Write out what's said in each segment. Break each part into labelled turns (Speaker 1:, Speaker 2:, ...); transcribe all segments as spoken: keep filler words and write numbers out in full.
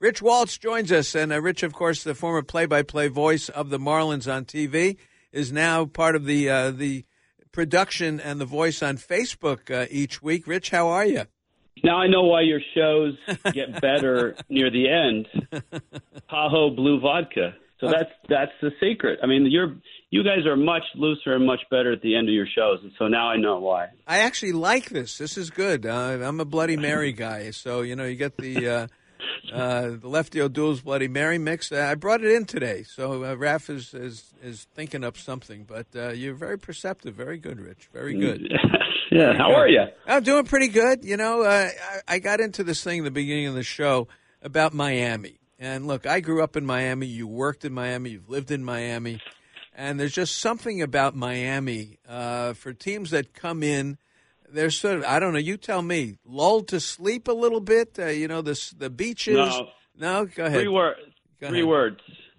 Speaker 1: Rich Waltz joins us, and uh, Rich, of course, the former play-by-play voice of the Marlins on T V, is now part of the uh, the production and the voice on Facebook uh, each week. Rich, how are you?
Speaker 2: Now I know why your shows get better near the end. Tahoe Blue Vodka. So that's that's the secret. I mean, you're you guys are much looser and much better at the end of your shows, and so now I know why.
Speaker 1: I actually like this. This is good. Uh, I'm a Bloody Mary guy, so you know you get the uh, uh, the Lefty O'Doul's Bloody Mary mix. Uh, I brought it in today, so uh, Raph is, is is thinking up something. But uh, you're very perceptive, very good, Rich, very good.
Speaker 2: Yeah,
Speaker 1: very
Speaker 2: how
Speaker 1: good.
Speaker 2: are you?
Speaker 1: I'm doing pretty good. You know, uh, I, I got into this thing at the beginning of the show about Miami. And look, I grew up in Miami. You worked in Miami. You've lived in Miami. And there's just something about Miami uh, for teams that come in. They're sort of, I don't know, you tell me, lulled to sleep a little bit? Uh, you know, the, the beaches?
Speaker 2: No. No?
Speaker 1: Go ahead.
Speaker 2: Three, wor-
Speaker 1: Go
Speaker 2: three
Speaker 1: ahead.
Speaker 2: words.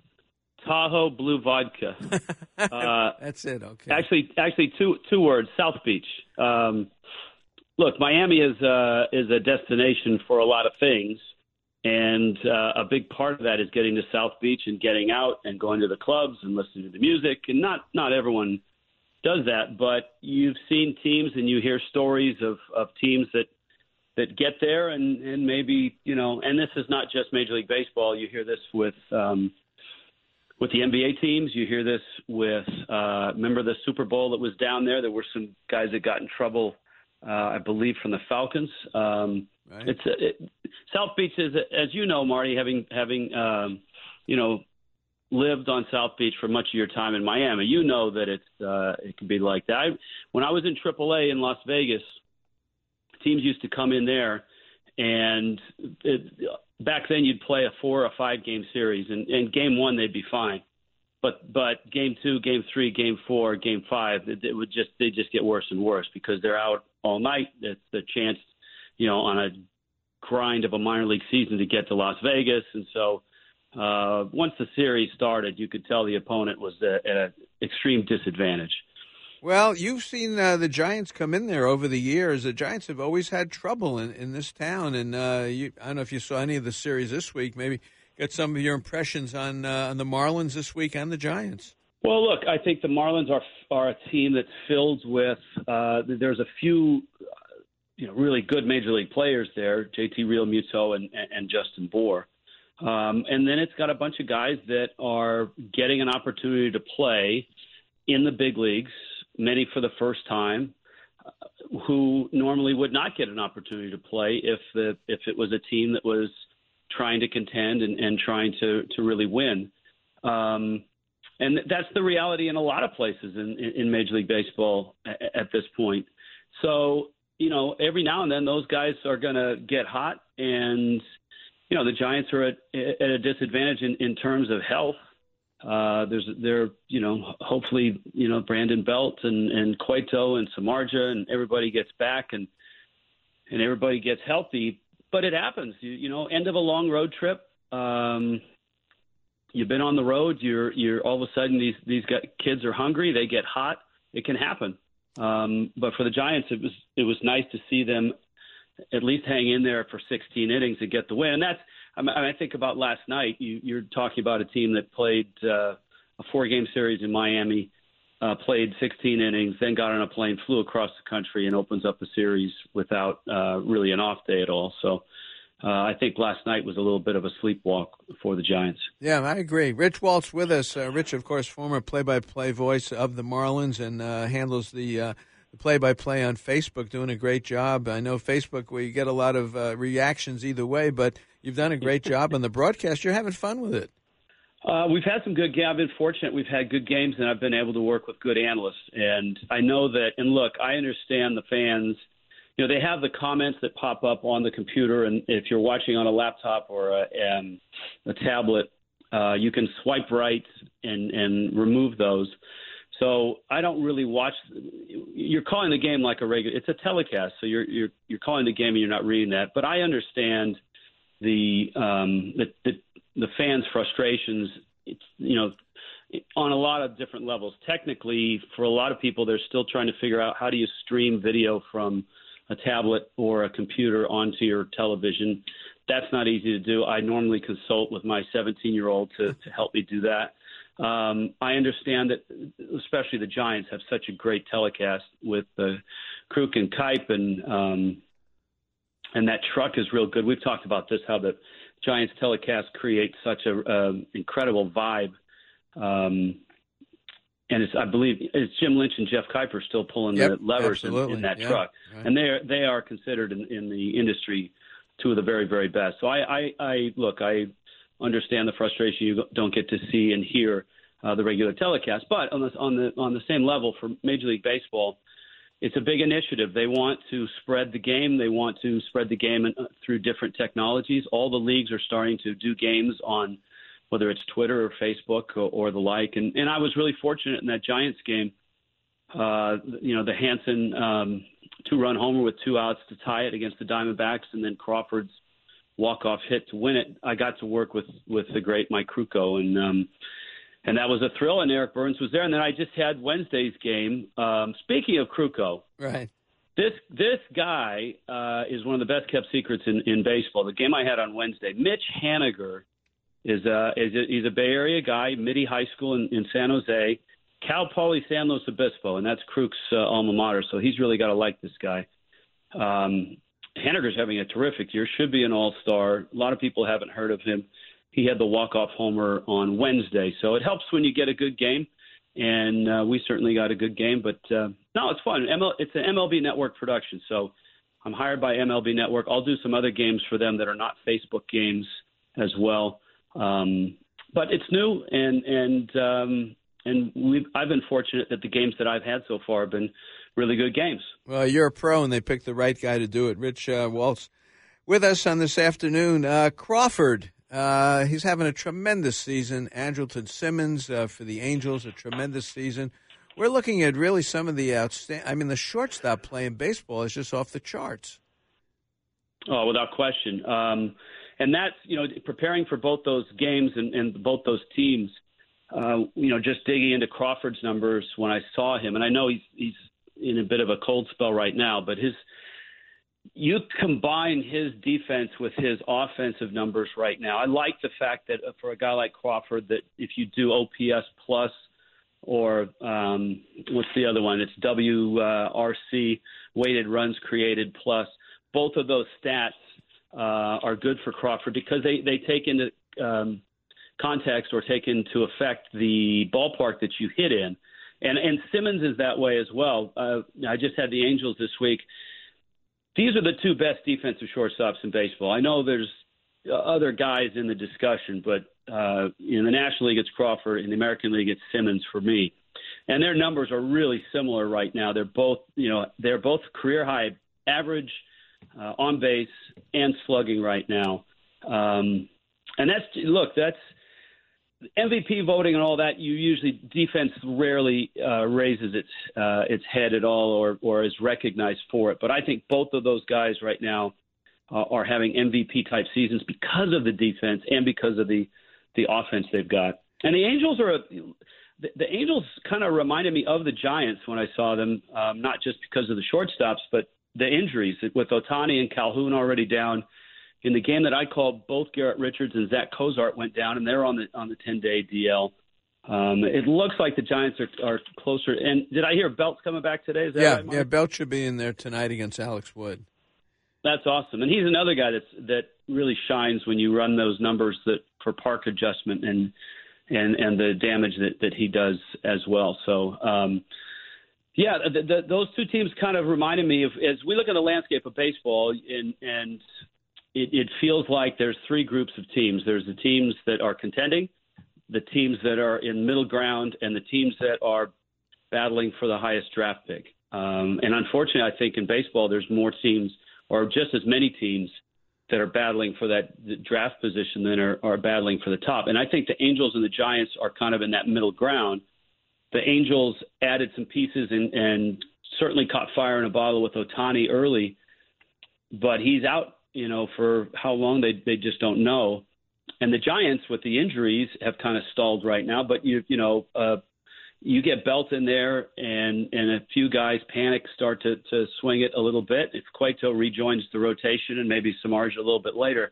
Speaker 2: Tahoe Blue Vodka. Uh,
Speaker 1: That's it, okay.
Speaker 2: Actually, actually, two two words, South Beach. Um, look, Miami is, uh, is a destination for a lot of things. And uh, a big part of that is getting to South Beach and getting out and going to the clubs and listening to the music. And not, not everyone does that, but you've seen teams and you hear stories of, of teams that, that get there and, and maybe, you know, and this is not just Major League Baseball. You hear this with um, with the N B A teams. You hear this with, uh, remember the Super Bowl that was down there? There were some guys that got in trouble, uh, I believe, from the Falcons. Um Right. It's it, South Beach is, as you know, Marty, having having um, you know lived on South Beach for much of your time in Miami, you know that it's uh, it can be like that. I, when I was in triple A in Las Vegas, teams used to come in there, and it, back then you'd play a four or five game series, and, and game one they'd be fine, but but game two, game three, game four, game five, it, it would just they just get worse and worse because they're out all night. It's the chance, you know, on a grind of a minor league season to get to Las Vegas. And so uh, once the series started, you could tell the opponent was at an extreme disadvantage.
Speaker 1: Well, you've seen uh, the Giants come in there over the years. The Giants have always had trouble in, in this town. And uh, you, I don't know if you saw any of the series this week. Maybe get some of your impressions on, uh, on the Marlins this week and the Giants.
Speaker 2: Well, look, I think the Marlins are, are a team that's filled with uh, – there's a few – you know, really good major league players there, J T Realmuto and, and Justin Bour. Um, and then it's got a bunch of guys that are getting an opportunity to play in the big leagues, many for the first time, uh, who normally would not get an opportunity to play if the if it was a team that was trying to contend and, and trying to, to really win. Um, and that's the reality in a lot of places in, in Major League Baseball at, at this point. So, you know, every now and then those guys are going to get hot, and, you know, the Giants are at, at a disadvantage in, in terms of health. Uh, there's, they're, you know, hopefully, you know, Brandon Belt and, and Cueto and Samardzija and everybody gets back and, and everybody gets healthy, but it happens, you, you know, end of a long road trip. Um, you've been on the road, you're, you're all of a sudden these, these kids are hungry. They get hot. It can happen. Um, but for the Giants, it was it was nice to see them at least hang in there for sixteen innings and get the win. And that's I, mean, I think about last night. You, you're talking about a team that played uh, a four-game series in Miami, uh, played sixteen innings, then got on a plane, flew across the country, and opens up a series without uh, really an off day at all. So uh, I think last night was a little bit of a sleepwalk for the Giants.
Speaker 1: Yeah, I agree. Rich Waltz with us. Uh, Rich, of course, former play-by-play voice of the Marlins and uh, handles the, uh, the play-by-play on Facebook, doing a great job. I know Facebook, where you get a lot of uh, reactions either way, but you've done a great job on the broadcast. You're having fun with it.
Speaker 2: Uh, we've had some good games. I've been fortunate. We've had good games, and I've been able to work with good analysts. And I know that, and look, I understand the fans. You know, they have the comments that pop up on the computer, and if you're watching on a laptop or a, um, a tablet, uh, you can swipe right and, and remove those. So I don't really watch. You're calling the game like a regular. It's a telecast, so you're you're you're calling the game and you're not reading that. But I understand the um, the, the the fans' frustrations. It's, you know, on a lot of different levels. Technically, for a lot of people, they're still trying to figure out how do you stream video from a tablet or a computer onto your television. that's not easy to do. I normally consult with my seventeen-year-old to, to help me do that. Um, I understand that, especially the Giants have such a great telecast with uh, Kruk and Kipe, and um, and that truck is real good. We've talked about this, how the Giants telecast creates such a um, incredible vibe. Um, and it's, I believe it's Jim Lynch and Jeff Kiper still pulling
Speaker 1: yep,
Speaker 2: the levers in, in that
Speaker 1: yeah,
Speaker 2: truck,
Speaker 1: right.
Speaker 2: and they are, they are considered in, in the industry two of the very, very best. So I, I, I look, I understand the frustration you don't get to see and hear uh, the regular telecast, but on the on the on the same level for Major League Baseball, it's a big initiative. They want to spread the game. They want to spread the game in, uh, through different technologies. All the leagues are starting to do games on whether it's Twitter or Facebook or, or the like. And, and I was really fortunate in that Giants game. Uh, you know, the Hanson um, two-run homer with two outs to tie it against the Diamondbacks, and then Crawford's walk-off hit to win it. I got to work with, with the great Mike Krukow, and um, and that was a thrill. And Eric Burns was there. And then I just had Wednesday's game. Um, speaking of Krukow,
Speaker 1: right?
Speaker 2: This this guy uh, is one of the best kept secrets in, in baseball. The game I had on Wednesday, Mitch Haniger is a, is a he's a Bay Area guy, Mitty High School in, in San Jose. Cal Poly San Luis Obispo, and that's Kruk's uh, alma mater, so he's really got to like this guy. Um, Haniger's having a terrific year, should be an all-star. A lot of people haven't heard of him. He had the walk-off homer on Wednesday, so it helps when you get a good game, and uh, we certainly got a good game. But, uh, no, it's fun. M L, it's an M L B Network production, so I'm hired by M L B Network. I'll do some other games for them that are not Facebook games as well. Um, but it's new, and and um, – And we've, I've been fortunate that the games that I've had so far have been really good games.
Speaker 1: Well, you're a pro, and they picked the right guy to do it. Rich uh, Waltz with us on this afternoon. Uh, Crawford, uh, he's having a tremendous season. Andrelton Simmons uh, for the Angels, a tremendous season. We're looking at really some of the outstanding – I mean, the shortstop play in baseball is just off the charts.
Speaker 2: Oh, without question. Um, and that's, you know, preparing for both those games and, and both those teams – Uh, you know, just digging into Crawford's numbers when I saw him, and I know he's he's in a bit of a cold spell right now, but his you combine his defense with his offensive numbers right now. I like the fact that for a guy like Crawford, that if you do O P S plus or um, what's the other one? It's W R C, weighted runs created plus. Both of those stats uh, are good for Crawford because they they take into um, context or take into effect the ballpark that you hit in. And and Simmons is that way as well. Uh, I just had the Angels this week. These are the two best defensive shortstops in baseball. I know there's other guys in the discussion, but uh, in the National League it's Crawford, in the American League it's Simmons for me. And their numbers are really similar right now. They're both, you know, they're both career high average uh, on base and slugging right now. Um, and that's look, that's M V P voting and all that. You usually defense rarely uh, raises its uh, its head at all, or or is recognized for it. But I think both of those guys right now uh, are having M V P type seasons because of the defense and because of the the offense they've got. And the Angels are a, the, the Angels kind of reminded me of the Giants when I saw them, um, not just because of the shortstops, but the injuries with Ohtani and Calhoun already down. In the game that I called, both Garrett Richards and Zach Cozart went down, and they're on the on the ten-day D L. Um, it looks like the Giants are, are closer. And did I hear Belt's coming back today? Is that
Speaker 1: yeah,
Speaker 2: right, Mark?
Speaker 1: yeah, Belt should be in there tonight against Alex Wood.
Speaker 2: That's awesome, and he's another guy that's that really shines when you run those numbers that for park adjustment and and and the damage that, that he does as well. So. Um, Yeah, the, the, those two teams kind of reminded me of as we look at the landscape of baseball, and, and it, it feels like there's three groups of teams. There's the teams that are contending, the teams that are in middle ground, and the teams that are battling for the highest draft pick. Um, and unfortunately, I think in baseball there's more teams, or just as many teams, that are battling for that draft position than are, are battling for the top. And I think the Angels and the Giants are kind of in that middle ground. The Angels added some pieces and, and certainly caught fire in a bottle with Ohtani early, but he's out, you know, for how long they they just don't know. And the Giants with the injuries have kind of stalled right now, but you you know uh, you get Belt in there and and a few guys panic, start to to swing it a little bit. If Cueto rejoins the rotation and maybe Samardzija a little bit later,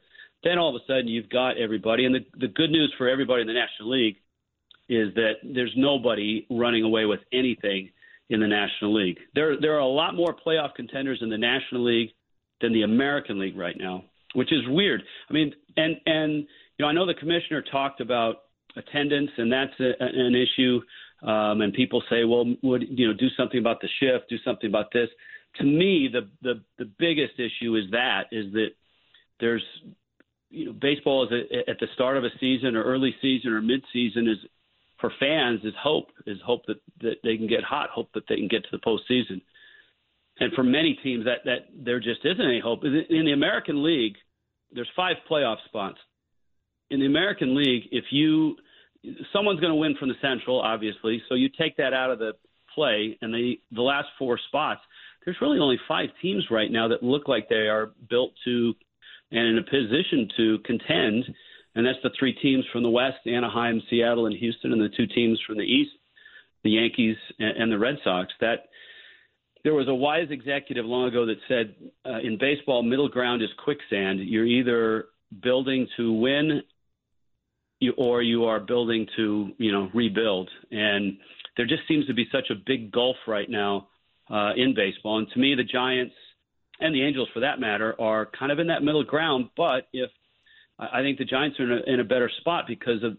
Speaker 2: then all of a sudden you've got everybody. And the, the good news for everybody in the National League is that there's nobody running away with anything in the National League. There, there are a lot more playoff contenders in the National League than the American League right now, which is weird. I mean, and, and you know, I know the commissioner talked about attendance, and that's a, an issue. Um, and people say, well, would, you know, do something about the shift, do something about this. To me, the, the, the biggest issue is that, is that there's, you know, baseball is a, at the start of a season or early season or mid-season is, for fans, is hope, is hope that, that they can get hot, hope that they can get to the postseason. And for many teams, that, that there just isn't any hope. In the American League, there's five playoff spots. In the American League, if you someone's going to win from the Central, obviously, so you take that out of the play, and the the last four spots, there's really only five teams right now that look like they are built to and in a position to contend. And that's the three teams from the West, Anaheim, Seattle, and Houston, and the two teams from the East, the Yankees and, and the Red Sox. That there was a wise executive long ago that said, uh, in baseball, middle ground is quicksand. You're either building to win you, or you are building to, you know, rebuild. And there just seems to be such a big gulf right now uh, in baseball. And to me, the Giants and the Angels, for that matter, are kind of in that middle ground. But if I think the Giants are in a, in a better spot because of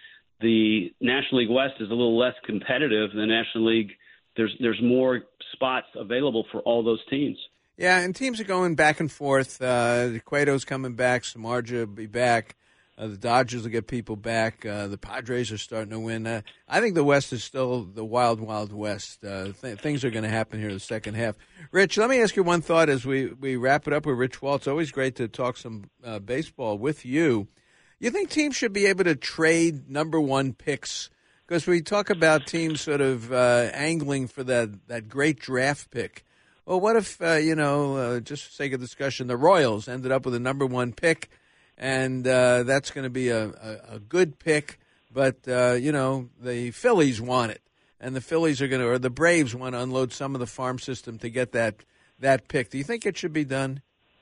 Speaker 2: the National League West is a little less competitive than the National League. There's there's more spots available for all those teams.
Speaker 1: Yeah, and teams are going back and forth. Uh, Cueto's coming back. Samardzija will be back. Uh, the Dodgers will get people back. Uh, the Padres are starting to win. Uh, I think the West is still the wild, wild West. Uh, th- things are going to happen here in the second half. Rich, let me ask you one thought as we, we wrap it up with Rich Waltz. Always great to talk some uh, baseball with you. You think teams should be able to trade number one picks? Because we talk about teams sort of uh, angling for that, that great draft pick. Well, what if, uh, you know, uh, just for sake of discussion, the Royals ended up with a number one pick, and uh, that's going to be a, a, a good pick, but, uh, you know, the Phillies want it, and the Phillies are going to, or the Braves want to unload some of the farm system to get that that pick. Do you think it should be done?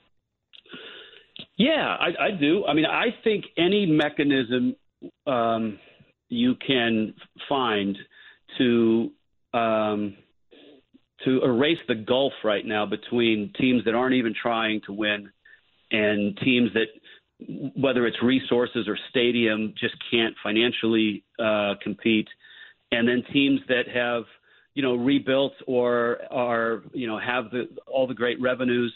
Speaker 2: Yeah, I, I do. I mean, I think any mechanism um, you can find to um, to erase the gulf right now between teams that aren't even trying to win and teams that, whether it's resources or stadium, just can't financially uh, compete, and then teams that have, you know, rebuilt or are, you know, have the, all the great revenues.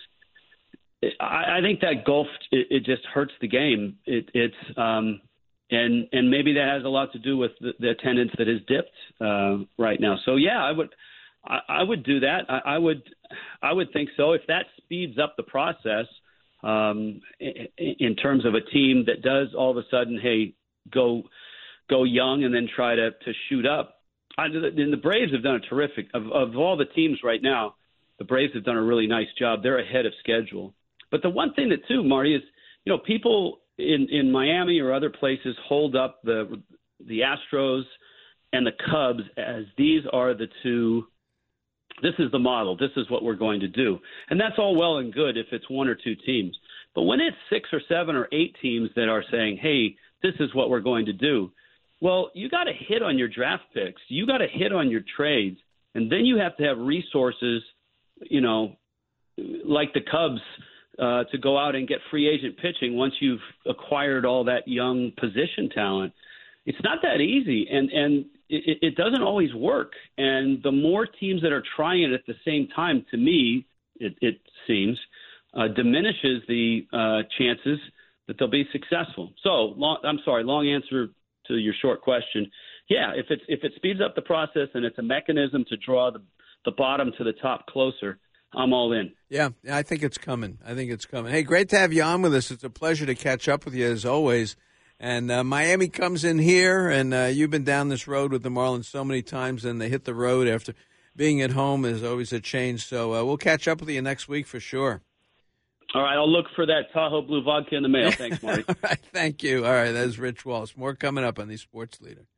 Speaker 2: I, I think that gulf, it, it just hurts the game. It, it's um, and and maybe that has a lot to do with the, the attendance that has dipped uh, right now. So yeah, I would I, I would do that. I, I would I would think so. If that speeds up the process. Um, in, in terms of a team that does all of a sudden, hey, go go young and then try to, to shoot up. I, and the Braves have done a terrific of, of all the teams right now. The Braves have done a really nice job. They're ahead of schedule. But the one thing that too, Marty, is, you know, people in, in Miami or other places hold up the the Astros and the Cubs as these are the two. This is the model. This is what we're going to do. And that's all well and good if it's one or two teams. But when it's six or seven or eight teams that are saying, hey, this is what we're going to do, well, you got to hit on your draft picks. You got to hit on your trades. And then you have to have resources, you know, like the Cubs, uh, to go out and get free agent pitching once you've acquired all that young position talent. It's not that easy. And, and, It, it doesn't always work. And the more teams that are trying it at the same time, to me, it, it seems, uh, diminishes the uh, chances that they'll be successful. So, long, I'm sorry, long answer to your short question. Yeah, if it's if it speeds up the process and it's a mechanism to draw the, the bottom to the top closer, I'm all in.
Speaker 1: Yeah, I think it's coming. I think it's coming. Hey, great to have you on with us. It's a pleasure to catch up with you as always. And uh, Miami comes in here, and uh, you've been down this road with the Marlins so many times, and they hit the road after being at home is always a change. So uh, we'll catch up with you next week for sure.
Speaker 2: All right, I'll look for that Tahoe Blue vodka in the mail. Thanks, Marty.
Speaker 1: All right, thank you. All right, that's Rich Waltz. More coming up on the Sports Leader.